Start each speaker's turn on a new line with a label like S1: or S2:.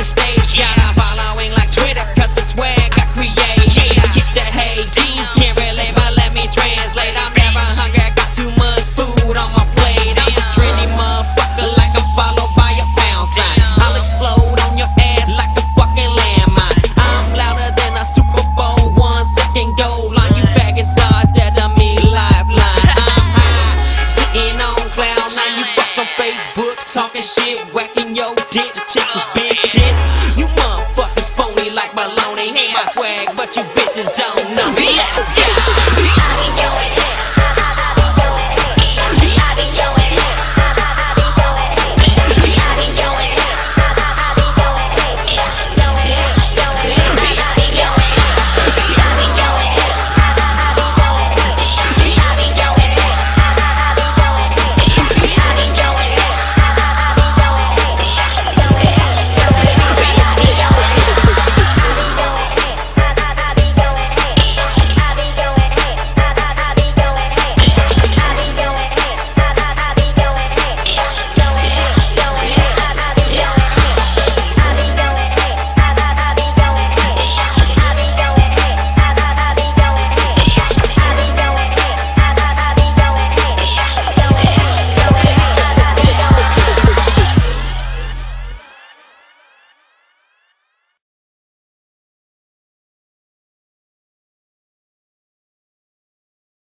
S1: the stage. Got a following like Twitter, cause the swag I create. Haters get the hate, can't relate, but let me translate. I'm never hungry, I got too much food on my plate. I'm a trendy motherfucker like I'm followed by a fountain. I'll explode on your ass like a fucking landmine. I'm louder than a Super Bowl 1 second goal line. You faggots are dead to me, lifeline. I'm high, sitting on cloud nine. You fucks on Facebook talking shit, whacking your ditch. Chicks with big tits. You motherfuckers phony like baloney. Hate my swag, but you bitches don't know. Let's go.